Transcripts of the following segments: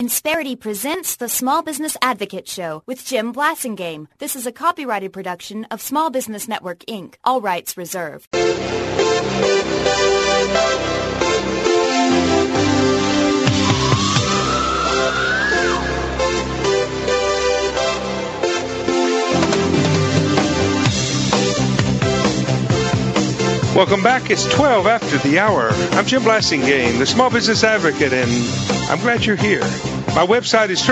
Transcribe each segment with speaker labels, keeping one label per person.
Speaker 1: Insperity presents the Small Business Advocate Show with Jim Blasingame. This is a copyrighted production of Small Business Network, Inc. All rights reserved.
Speaker 2: Welcome back. It's 12 after the hour. I'm Jim Blasingame, the Small Business Advocate, and I'm glad you're here. My website is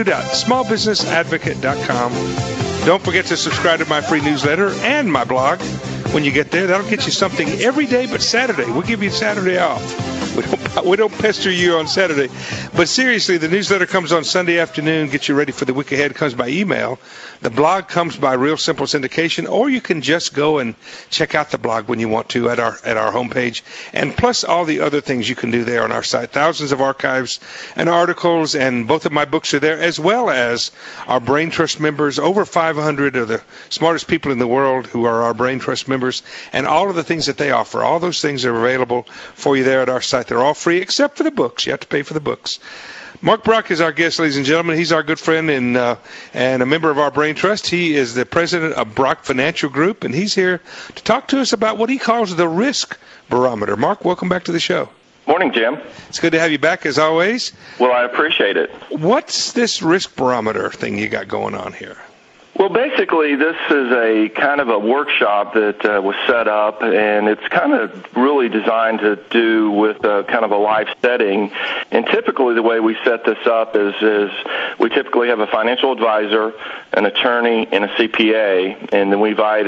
Speaker 2: www.smallbusinessadvocate.com. Don't forget to subscribe to my free newsletter and my blog. When you get there, that'll get you something every day but Saturday. We'll give you Saturday off. We don't pester you on Saturday. But seriously, the newsletter comes on Sunday afternoon, gets you ready for the week ahead. It comes by email. The blog comes by Real Simple Syndication, or you can just go and check out the blog when you want to at our homepage. And plus all the other things you can do there on our site. Thousands of archives and articles, and both of my books are there, as well as our Brain Trust members. Over 500 of the smartest people in the world who are our Brain Trust members, and all of the things that they offer. All those things are available for you there at our site. They're all free except for the books. You have to pay for the books. Mark Brock is our guest, ladies and gentlemen. He's our good friend and a member of our Brain Trust. He is the president of Brock Financial Group, and he's here to talk to us about what he calls the risk barometer. Mark, welcome back to the show.
Speaker 3: Morning, Jim.
Speaker 2: It's good to have you back, as always.
Speaker 3: Well, I appreciate it.
Speaker 2: What's this risk barometer thing you got going on here?
Speaker 3: Well, basically, this is a kind of a workshop that was set up, and it's kind of really designed to do with kind of a live setting. And typically, the way we set this up is we typically have a financial advisor, an attorney, and a CPA, and then we invite,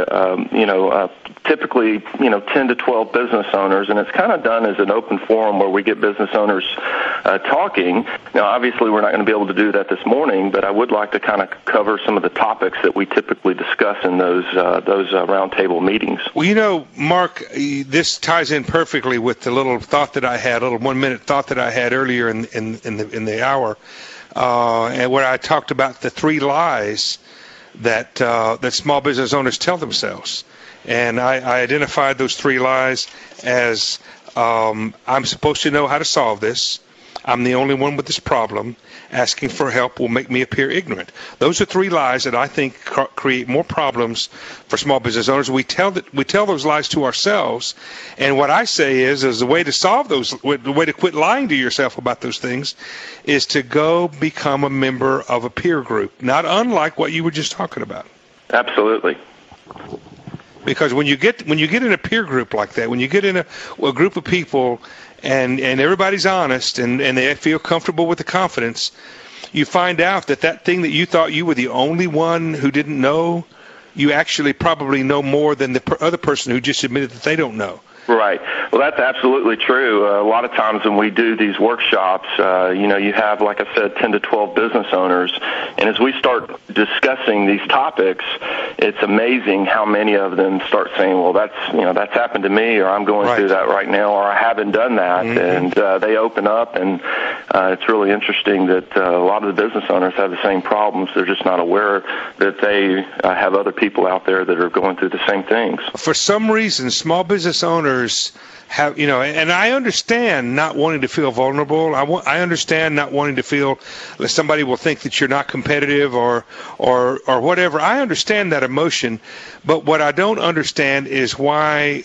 Speaker 3: typically, 10 to 12 business owners, and it's kind of done as an open forum where we get business owners talking. Now, obviously, we're not going to be able to do that this morning, but I would like to kind of cover some of the topics that we typically discuss in those roundtable meetings.
Speaker 2: Well, Mark, this ties in perfectly with the little thought that I had, a little 1 minute thought that I had earlier in the hour, and where I talked about the three lies that small business owners tell themselves. And I identified those three lies as I'm supposed to know how to solve this. I'm the only one with this problem. Asking for help will make me appear ignorant. Those are three lies that I think create more problems for small business owners. We tell those lies to ourselves, and what I say is the way to solve those, the way to quit lying to yourself about those things, is to go become a member of a peer group, not unlike what you were just talking about.
Speaker 3: Absolutely.
Speaker 2: Because when you get in a peer group like that, when you get in a group of people and everybody's honest and they feel comfortable with the confidence, you find out that thing that you thought you were the only one who didn't know, you actually probably know more than the other person who just admitted that they don't know.
Speaker 3: Right. Well, that's absolutely true. A lot of times when we do these workshops, you have, like I said, 10 to 12 business owners. And as we start discussing these topics, it's amazing how many of them start saying, well, that's happened to me, or I'm going through that right now, or I haven't done that. Mm-hmm. And they open up, and it's really interesting that a lot of the business owners have the same problems. They're just not aware that they have other people out there that are going through the same things.
Speaker 2: For some reason, small business owners have, and I understand not wanting to feel vulnerable. I understand not wanting to feel that somebody will think that you're not competitive or whatever. I understand that emotion, but what I don't understand is why,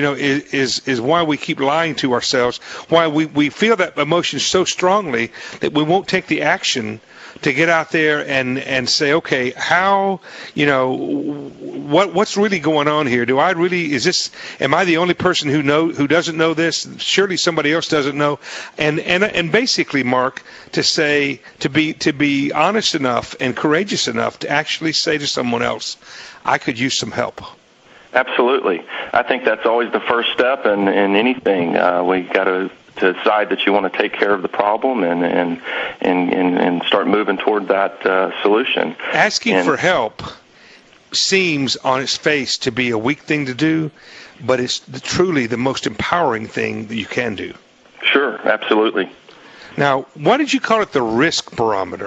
Speaker 2: is why we keep lying to ourselves, why we feel that emotion so strongly that we won't take the action to get out there and say, okay, how, what's really going on here? Am I the only person who doesn't know this? Surely somebody else doesn't know. And basically, Mark, to be honest enough and courageous enough to actually say to someone else, I could use some help.
Speaker 3: Absolutely. I think that's always the first step in anything. We got to decide that you want to take care of the problem and start moving toward that solution.
Speaker 2: Asking for help seems on its face to be a weak thing to do, but it's truly the most empowering thing that you can do.
Speaker 3: Sure, absolutely.
Speaker 2: Now, why did you call it the risk barometer?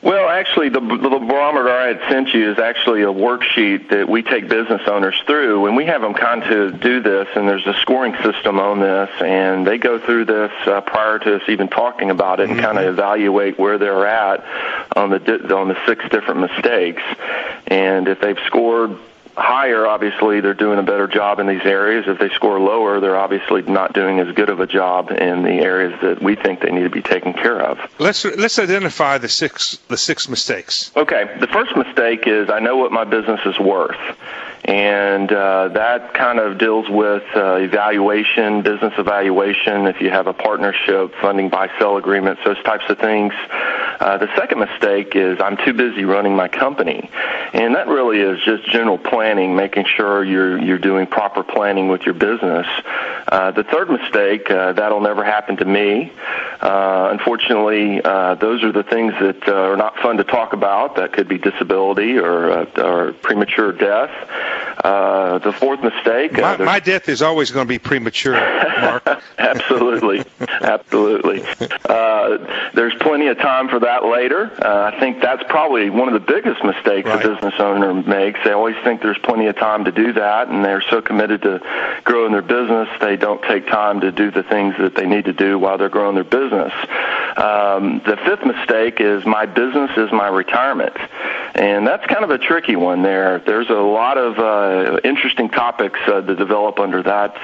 Speaker 3: Well, actually, the barometer I had sent you is actually a worksheet that we take business owners through, and we have them kind of do this, and there's a scoring system on this, and they go through this prior to us even talking about it and kind of evaluate where they're at on the 6 different mistakes. And if they've scored higher, obviously they're doing a better job in these areas. If they score lower, they're obviously not doing as good of a job in the areas that we think they need to be taken care of.
Speaker 2: Let's identify the six mistakes.
Speaker 3: Okay, the first mistake is I know what my business is worth. And that kind of deals with evaluation, business evaluation, if you have a partnership, funding buy-sell agreements, those types of things. The second mistake is I'm too busy running my company. And that really is just general planning, making sure you're doing proper planning with your business. The third mistake, that'll never happen to me. Unfortunately, those are the things that are not fun to talk about. That could be disability or premature death. The fourth mistake.
Speaker 2: My death is always going to be premature, Mark.
Speaker 3: Absolutely. Absolutely. There's plenty of time for that later. I think that's probably one of the biggest mistakes a business owner makes. They always think there's plenty of time to do that, and they're so committed to growing their business, they don't take time to do the things that they need to do while they're growing their business. The fifth mistake is my business is my retirement. And that's kind of a tricky one there. There's a lot of interesting topics to develop under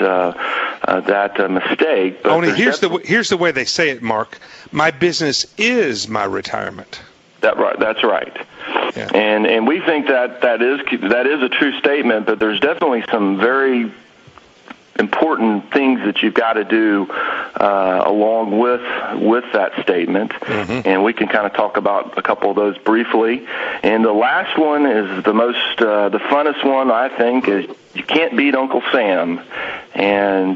Speaker 3: that mistake. But
Speaker 2: only here's the way they say it, Mark. My business is my retirement.
Speaker 3: That's right.
Speaker 2: Yeah.
Speaker 3: And we think that is a true statement, but there's definitely some very important things that you've got to do along with that statement, and we can kind of talk about a couple of those briefly. And the last one is the funnest one, I think, is you can't beat Uncle Sam. And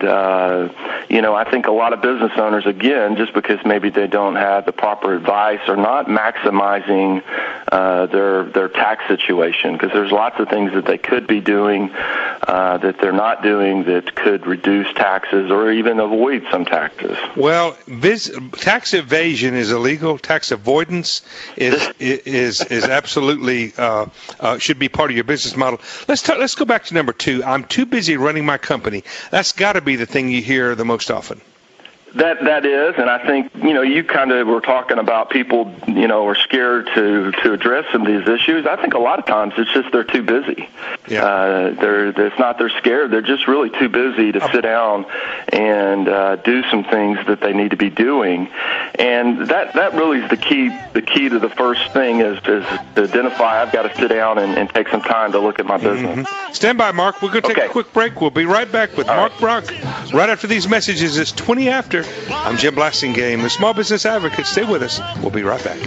Speaker 3: I think a lot of business owners, again, just because maybe they don't have the proper advice, are not maximizing their tax situation, because there's lots of things that they could be doing that they're not doing that could reduce taxes or even avoid some taxes.
Speaker 2: Well, tax evasion is illegal. Tax avoidance is absolutely should be part of your business model. Let's go back to number 2. I'm too busy running my company. That's got to be the thing you hear the most often.
Speaker 3: That is, and I think, you kind of were talking about people, are scared to address some of these issues. I think a lot of times it's just they're too busy.
Speaker 2: Yeah.
Speaker 3: It's not they're scared. They're just really too busy to sit down and do some things that they need to be doing. And that really is the key. The key to the first thing is to identify I've got to sit down and take some time to look at my business.
Speaker 2: Stand by, Mark. We're going to take a quick break. We'll be right back with Mark Brock right after these messages. It's 20 after. I'm Jim Blasingame, the Small Business Advocate. Stay with us. We'll be right back.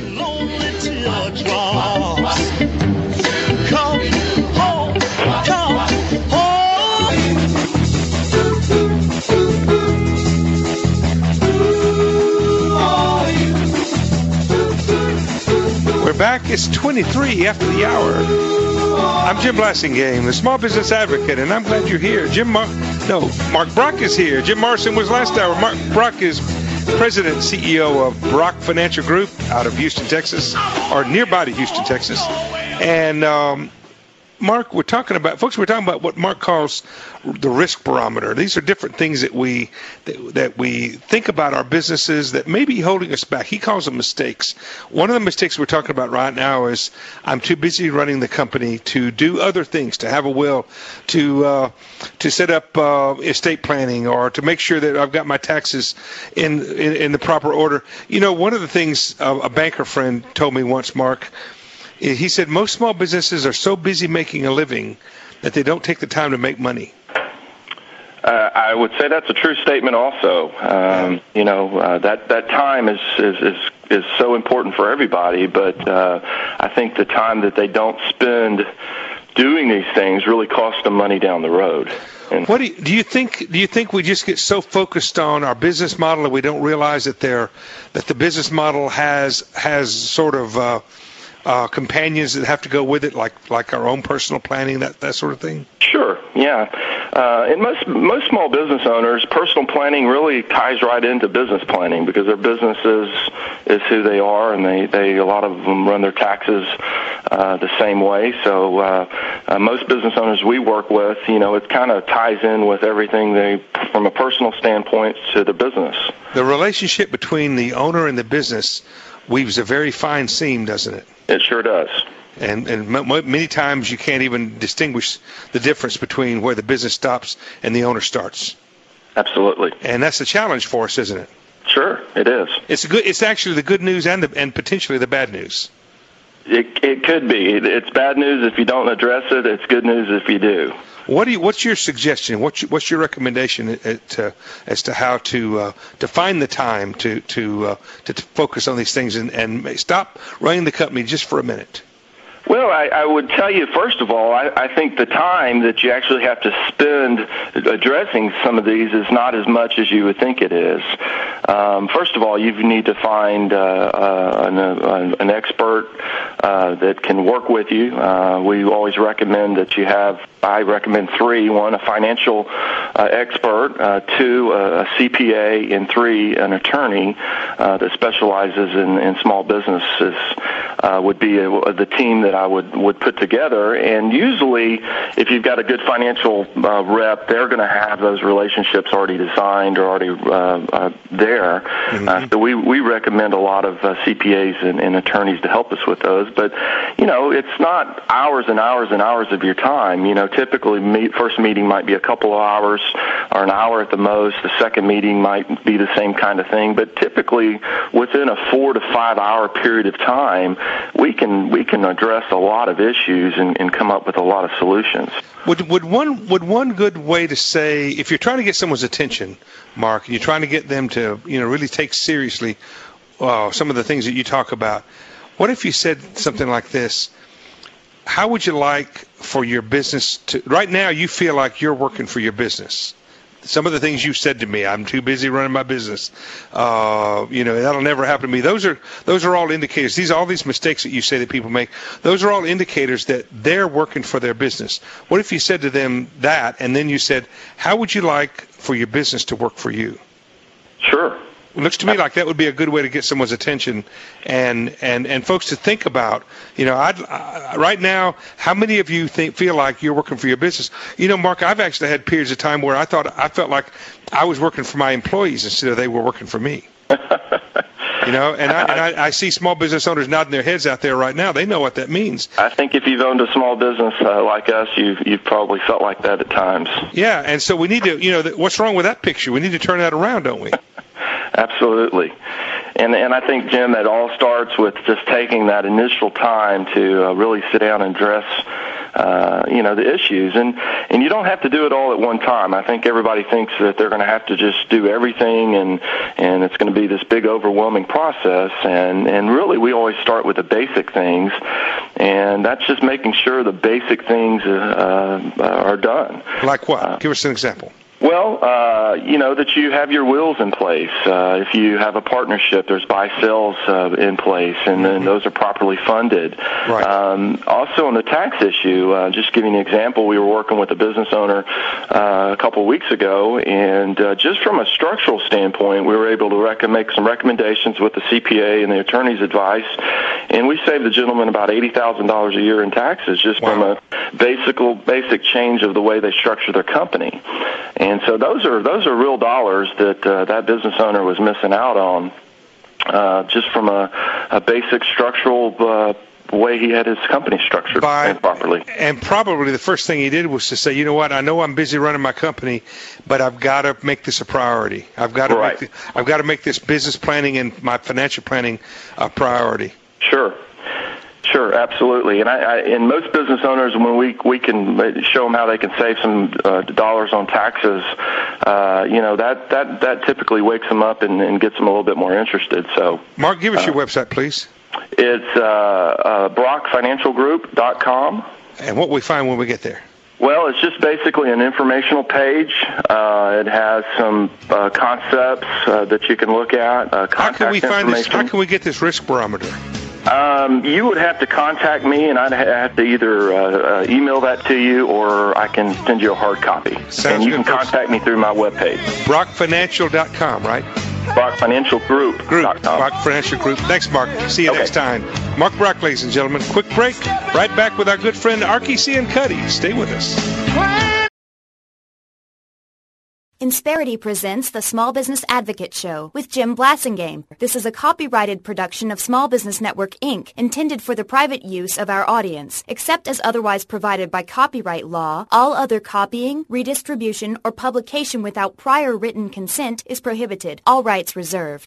Speaker 2: We're back. It's 23 after the hour. I'm Jim Blasingame, the Small Business Advocate, and I'm glad you're here. Mark Brock is here. Jim Morrison was last hour. Mark Brock is President and CEO of Brock Financial Group out of Houston, Texas, or nearby to Houston, Texas. And Mark, we're talking about what Mark calls the risk barometer. These are different things that we think about our businesses that may be holding us back. He calls them mistakes. One of the mistakes we're talking about right now is I'm too busy running the company to do other things, to have a will, to set up estate planning, or to make sure that I've got my taxes in the proper order. One of the things a banker friend told me once, Mark, he said most small businesses are so busy making a living that they don't take the time to make money.
Speaker 3: I would say that's a true statement also. That time is so important for everybody, but I think the time that they don't spend doing these things really costs them money down the road. And
Speaker 2: what do you think? Do you think we just get so focused on our business model that we don't realize that the business model has sort of companions that have to go with it, like our own personal planning, that sort of thing?
Speaker 3: Sure. Yeah, Yeah. And most small business owners, personal planning really ties right into business planning because their business is who they are, and they a lot of them run their taxes the same way. So most business owners we work with, it kind of ties in with everything from a personal standpoint to the business.
Speaker 2: The relationship between the owner and the business weaves a very fine seam, doesn't it?
Speaker 3: It sure does.
Speaker 2: And many times you can't even distinguish the difference between where the business stops and the owner starts.
Speaker 3: Absolutely.
Speaker 2: And that's the challenge for us, isn't it?
Speaker 3: Sure, it is.
Speaker 2: It's actually the good news and potentially the bad news.
Speaker 3: It could be. It's bad news if you don't address it. It's good news if you do.
Speaker 2: What's your suggestion? What's your recommendation as to how to find the time to focus on these things and stop running the company just for a minute?
Speaker 3: Well, I would tell you, first of all, I think the time that you actually have to spend addressing some of these is not as much as you would think it is. First of all, you need to find an expert that can work with you. We always recommend that you have, I recommend three: one, a financial expert, two, a CPA, and three, an attorney that specializes in small businesses would be the team that I would put together. And usually, if you've got a good financial rep, they're going to have those relationships already designed or already there. Mm-hmm. So we recommend a lot of CPAs and attorneys to help us with those. But, it's not hours and hours and hours of your time. Typically, first meeting might be a couple of hours or an hour at the most. The second meeting might be the same kind of thing. But typically, within a 4 to 5 hour period of time, we can address a lot of issues and come up with a lot of solutions.
Speaker 2: Would one good way to say, if you're trying to get someone's attention, Mark, and you're trying to get them to really take seriously some of the things that you talk about, what if you said something like this? How would you like for your business to, right now you feel like you're working for your business. Some of the things you've said to me, I'm too busy running my business. That'll never happen to me. Those are all indicators. All these mistakes that you say that people make, those are all indicators that they're working for their business. What if you said to them that, and then you said, how would you like for your business to work for you?
Speaker 3: Sure.
Speaker 2: It looks to me like that would be a good way to get someone's attention and folks to think about, right now, how many of you feel like you're working for your business? Mark, I've actually had periods of time where I felt like I was working for my employees instead of they were working for me. I see small business owners nodding their heads out there right now. They know what that means. I think
Speaker 3: if you've owned a small business like us, you've probably felt like that at times.
Speaker 2: Yeah, and so we need to, what's wrong with that picture? We need to turn that around, don't we?
Speaker 3: Absolutely. And I think, Jim, that all starts with just taking that initial time to really sit down and address the issues. And you don't have to do it all at one time. I think everybody thinks that they're going to have to just do everything and it's going to be this big overwhelming process. And really we always start with the basic things. And that's just making sure the basic things are done.
Speaker 2: Like what? Give us an example.
Speaker 3: Well, that you have your wills in place. If you have a partnership, there's buy-sells in place, and then those are properly funded. Right. Also on the tax issue, just giving an example, we were working with a business owner a couple of weeks ago, and just from a structural standpoint, we were able to make some recommendations with the CPA and the attorney's advice, and we saved the gentleman about $80,000 a year in taxes just from a basic change of the way they structure their company. And so those are real dollars that that business owner was missing out on just from a basic structural way he had his company structured properly.
Speaker 2: And probably the first thing he did was to say, you know what, I know I'm busy running my company, but I've got to make this a priority. I've got to make this business planning and my financial planning a priority.
Speaker 3: Sure, absolutely. And most business owners, when we can show them how they can save some dollars on taxes, that typically wakes them up and gets them a little bit more interested. So,
Speaker 2: Mark, give us your website, please.
Speaker 3: It's brockfinancialgroup.com.
Speaker 2: And what we find when we get there?
Speaker 3: Well, it's just basically an informational page. It has some concepts that you can look at.
Speaker 2: How can we find this? How can we get this risk barometer?
Speaker 3: You would have to contact me, and I'd have to either email that to you, or I can send you a hard copy. And you can contact me through my webpage.
Speaker 2: BrockFinancial.com, right?
Speaker 3: BrockFinancialGroup.com.
Speaker 2: Brock Financial Group. Thanks, Mark. See you next time. Mark Brock, ladies and gentlemen. Quick break. Right back with our good friend Arky C. and Cuddy. Stay with us.
Speaker 1: Insperity presents the Small Business Advocate Show with Jim Blasingame. This is a copyrighted production of Small Business Network, Inc., intended for the private use of our audience. Except as otherwise provided by copyright law, all other copying, redistribution, or publication without prior written consent is prohibited. All rights reserved.